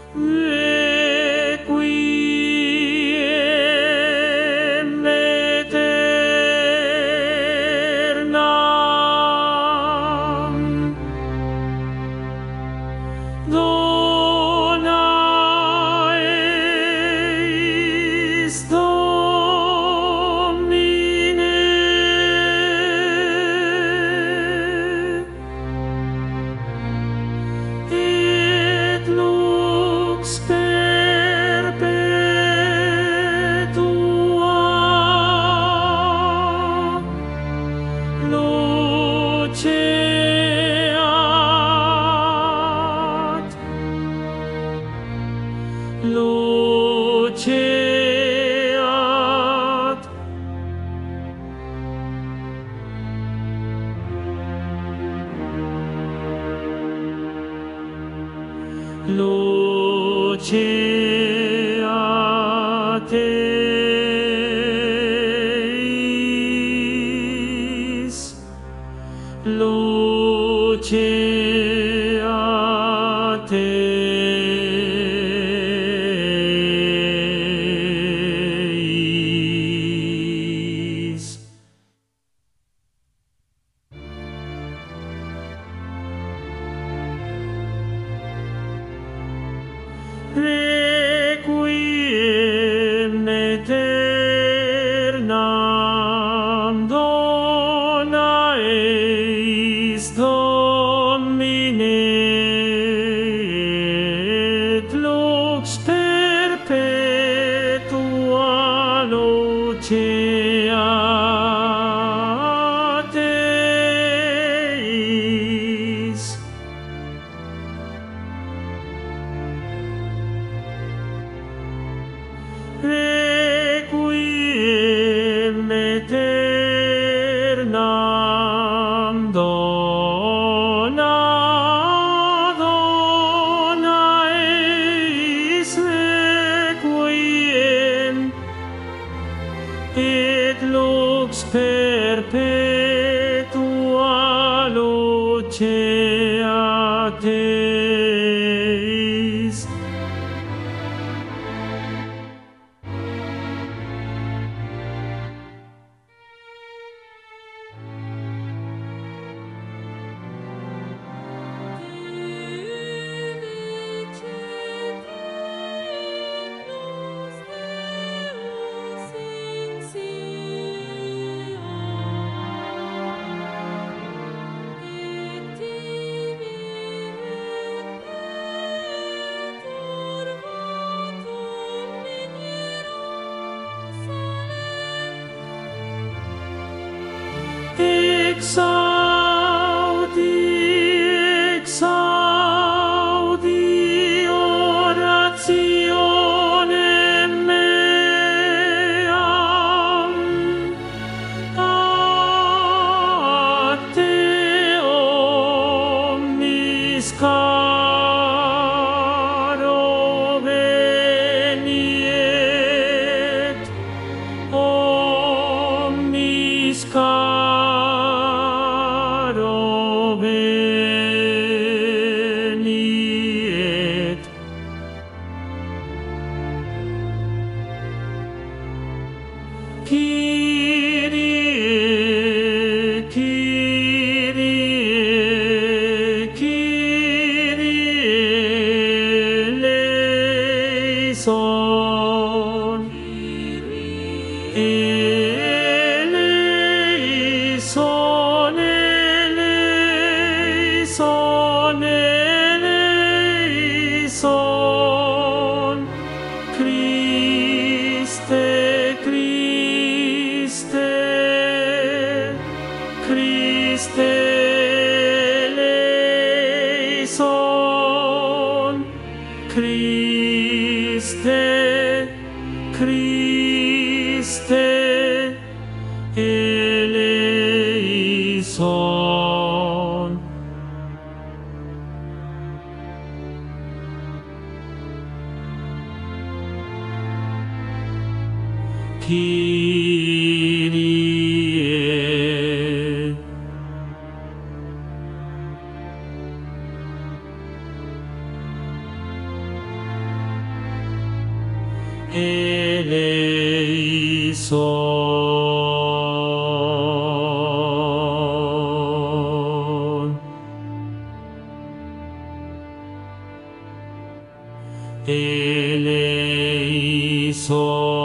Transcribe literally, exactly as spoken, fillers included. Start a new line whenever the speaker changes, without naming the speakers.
Requiem aeternam. Dona eis Domine, et lux perpetua loceat, loceat. Loceat eis, loceat eis. Requiem aeternam. Dona eis Domine, et lux perpetua loceat eis. Requiem aeternam. Dona, dona eis requiem, et lux perpetua loceat eis. Exaudi, exaudi orationem meam ad te omnis caro veniet, omnis caro veniet. Kyrie, Kyrie, Kyrie eleison. Eleison, eleison, eleison. Christe, Christe, Christe eleison. Christe, Christe eleison. Kyrie. eleison, eleison.